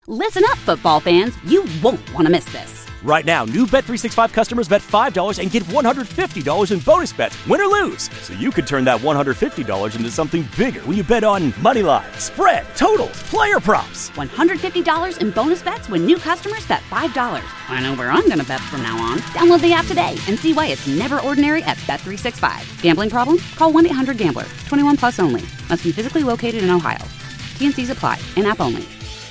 Listen up, football fans. You won't want to miss this. Right now, new Bet365 customers bet $5 and get $150 in bonus bets, win or lose. So you could turn that $150 into something bigger when you bet on moneyline, spread, totals, player props. $150 in bonus bets when new customers bet $5. I know where I'm going to bet from now on. Download the app today and see why it's never ordinary at Bet365. Gambling problem? Call 1-800-GAMBLER. 21 plus only. Must be physically located in Ohio. T&Cs apply. In-app only.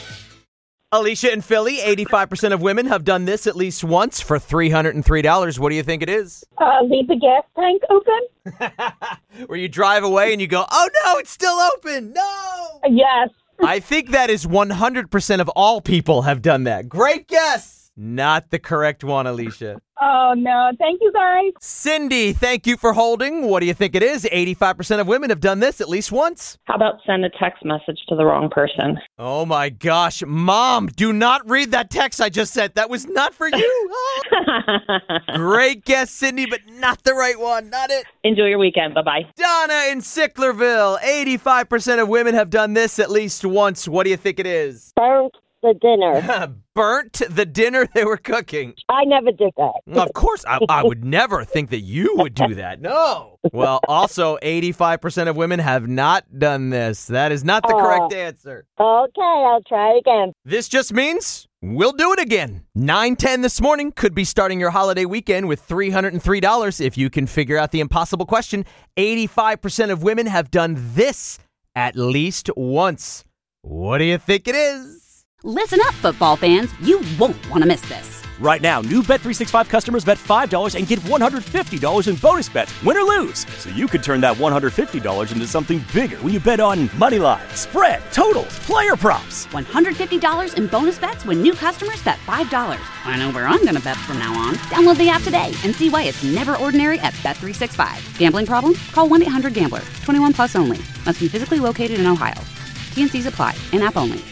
Alicia in Philly, 85% of women have done this at least once for $303. What do you think it is? Leave the gas tank open? Where you drive away and you go, oh no, it's still open. No! Yes. I think that is 100% of all people have done that. Great guess. Not the correct one, Alicia. Oh, no. Thank you, guys. Cindy, thank you for holding. What do you think it is? 85% of women have done this at least once. How about send a text message to the wrong person? Oh, my gosh. Mom, do not read that text I just sent. That was not for you. Oh. Great guess, Cindy, but not the right one. Not it. Enjoy your weekend. Bye-bye. Donna in Sicklerville, 85% of women have done this at least once. What do you think it is? Burnt the dinner. Burnt the dinner they were cooking. I never did that. Of course, I would never think that you would do that. No. Well, also, 85% of women have not done this. That is not the correct answer. Okay, I'll try again. This just means we'll do it again. 9:10 this morning could be starting your holiday weekend with $303 if you can figure out the impossible question. 85% of women have done this at least once. What do you think it is? Listen up, football fans. You won't want to miss this. Right now, new Bet365 customers bet $5 and get $150 in bonus bets, win or lose. So you could turn that $150 into something bigger when you bet on moneyline, spread, totals, player props. $150 in bonus bets when new customers bet $5. I know where I'm going to bet from now on. Download the app today and see why it's never ordinary at Bet365. Gambling problem? Call 1-800-GAMBLER. 21 plus only. Must be physically located in Ohio. T&Cs apply. In-app only.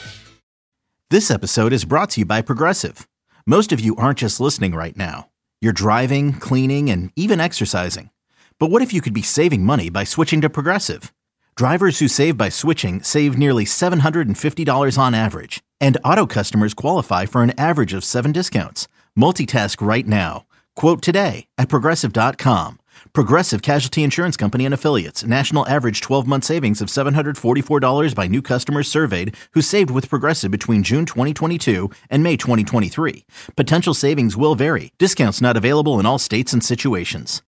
This episode is brought to you by Progressive. Most of you aren't just listening right now. You're driving, cleaning, and even exercising. But what if you could be saving money by switching to Progressive? Drivers who save by switching save nearly $750 on average. And auto customers qualify for an average of 7 discounts. Multitask right now. Quote today at Progressive.com. Progressive Casualty Insurance Company and Affiliates. National average 12-month savings of $744 by new customers surveyed who saved with Progressive between June 2022 and May 2023. Potential savings will vary. Discounts not available in all states and situations.